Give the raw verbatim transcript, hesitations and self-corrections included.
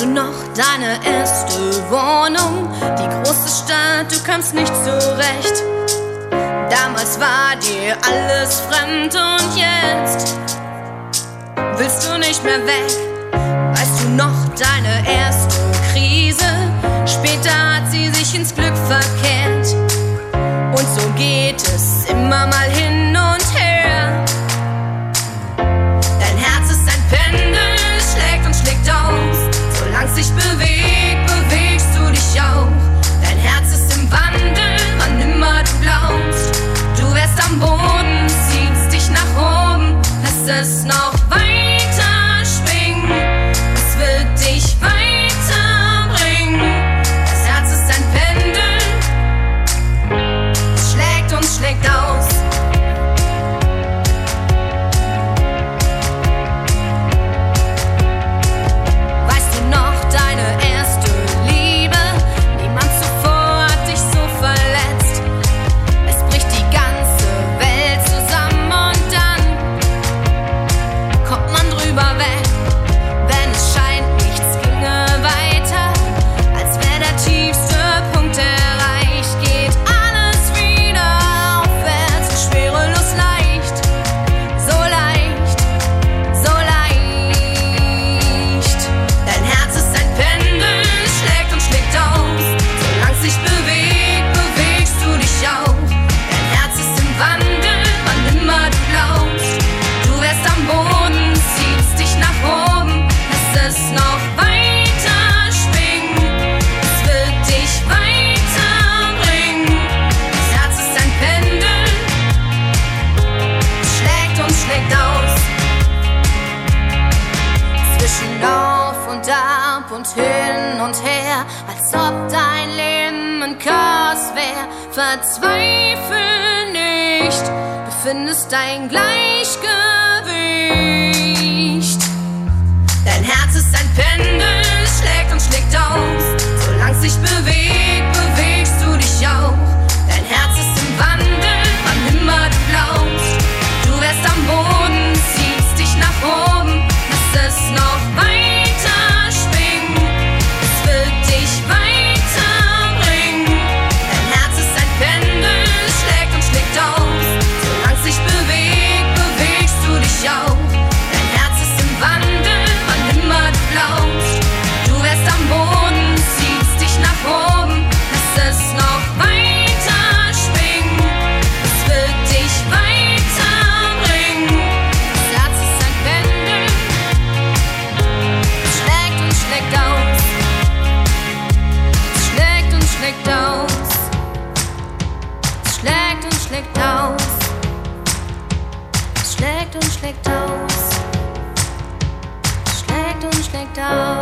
du noch deine erste Wohnung? Die große Stadt, du kamst nicht zurecht. Damals war dir alles fremd und jetzt willst du nicht mehr weg. Weißt du noch deine erste Krise? Später hat sie sich ins Glück verkehrt. Und so geht es immer mal hin und her. Dein Herz ist ein Pendel, schlägt und schlägt aus. Solang's sich bewegt, bewegst du dich auch. Dein Herz ist im Wandel, wann immer du glaubst. Du wärst am Boden, ziehst dich nach oben, lässt es noch weiter schwingen. Es wird dich weiterbringen. Das Herz ist ein Pendel, es schlägt und schlägt aus. Weißt du noch deine erste Liebe? Niemand zuvor hat dich so verletzt. Es bricht die ganze Welt zusammen und dann kommt man drüber weg. Wenn es scheint, nichts ginge weiter, als wäre der tiefste Punkt erreicht, geht alles wieder aufwärts, schwerelos leicht, so leicht, so leicht. Dein Herz ist ein Pendel, schlägt und schlägt aus. Solange es sich bewegt, bewegst du dich auch. Dein Herz ist im Wandel, wann immer du glaubst. Du wärst am Boden, ziehst dich nach oben, lässt es noch weiter schwingen. Es wird dich weiterbringen. Das Herz ist ein Pendel, es schlägt und schlägt aus. Zwischen auf und ab und hin und her, als ob dein Leben ein Chaos wär. Verzweifel nicht, du findest dein Gleichgewicht. Dein Herz ist ein Pendel, schlägt und schlägt aus. Solange es sich bewegt, bewegst du dich auch. Dein Herz ist im Wandel, wann immer du glaubst. Du wärst am Boden, ziehst dich nach oben, lässt es noch weiter schwingen. Es wird dich weiterbringen. Dein Herz ist ein Pendel, schlägt und schlägt aus. Solange es sich bewegt, bewegst du dich auch. Dein Herz ist im Wandel, wann immer du glaubst. Du wärst am Boden, ziehst dich nach oben, lässt es noch weiter schwingen. Es wird dich weiterbringen. Das Herz ist ein Pendel, es schlägt und schlägt aus. Es schlägt und schlägt aus. Es schlägt und schlägt aus. Es schlägt und schlägt aus. Es schlägt und schlägt aus.